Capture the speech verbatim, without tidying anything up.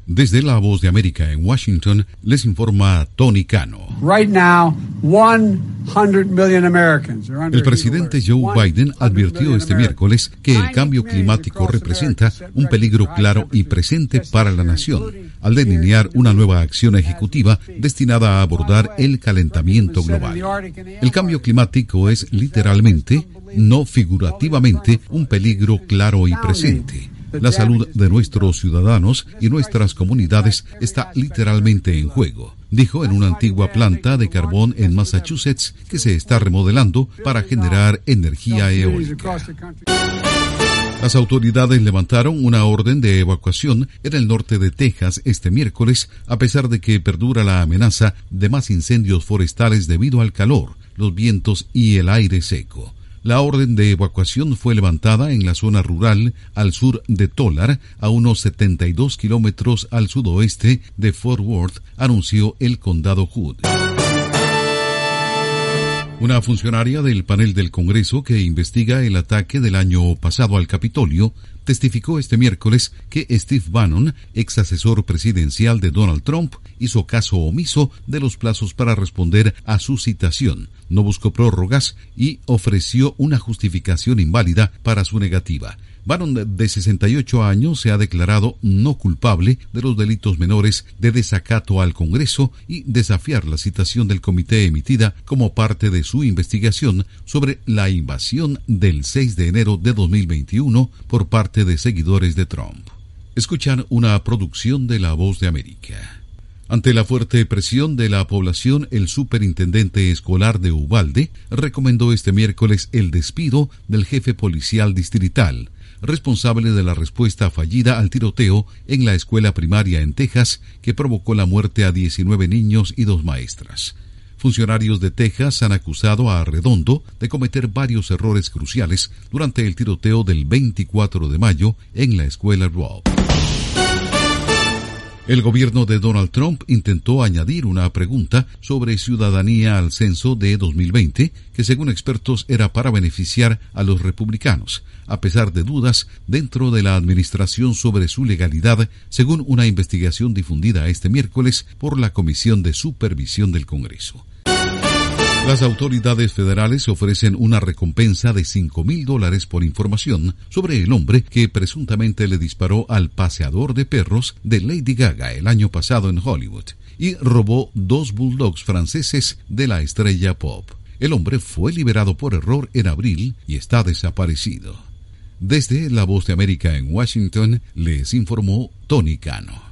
Desde La Voz de América en Washington, les informa Tony Cano. Right now, one hundred million Americans are under El presidente Joe Biden advirtió este miércoles que el cambio climático representa un peligro claro y presente para la nación, al delinear una nueva acción ejecutiva destinada a abordar el calentamiento global. El cambio climático es literalmente, no figurativamente, un peligro claro y presente. La salud de nuestros ciudadanos y nuestras comunidades está literalmente en juego, dijo en una antigua planta de carbón en Massachusetts que se está remodelando para generar energía eólica. Las autoridades levantaron una orden de evacuación en el norte de Texas este miércoles, a pesar de que perdura la amenaza de más incendios forestales debido al calor, los vientos y el aire seco. La orden de evacuación fue levantada en la zona rural al sur de Tolar, a unos setenta y dos kilómetros al sudoeste de Fort Worth, anunció el condado Hood. Una funcionaria del panel del Congreso que investiga el ataque del año pasado al Capitolio testificó este miércoles que Steve Bannon, ex asesor presidencial de Donald Trump, hizo caso omiso de los plazos para responder a su citación, no buscó prórrogas y ofreció una justificación inválida para su negativa. Bannon, de sesenta y ocho años, se ha declarado no culpable de los delitos menores de desacato al Congreso y desafiar la citación del comité emitida como parte de su investigación sobre la invasión del seis de enero de dos mil veintiuno por parte de seguidores de Trump. Escuchan una producción de La Voz de América. Ante la fuerte presión de la población, el superintendente escolar de Uvalde recomendó este miércoles el despido del jefe policial distrital, responsable de la respuesta fallida al tiroteo en la escuela primaria en Texas que provocó la muerte a diecinueve niños y dos maestras. Funcionarios de Texas han acusado a Arredondo de cometer varios errores cruciales durante el tiroteo del veinticuatro de mayo en la escuela Robb. El gobierno de Donald Trump intentó añadir una pregunta sobre ciudadanía al censo de dos mil veinte, que según expertos era para beneficiar a los republicanos, a pesar de dudas dentro de la administración sobre su legalidad, según una investigación difundida este miércoles por la Comisión de Supervisión del Congreso. Las autoridades federales ofrecen una recompensa de cinco mil dólares por información sobre el hombre que presuntamente le disparó al paseador de perros de Lady Gaga el año pasado en Hollywood y robó dos bulldogs franceses de la estrella pop. El hombre fue liberado por error en abril y está desaparecido. Desde La Voz de América en Washington, les informó Tony Cano.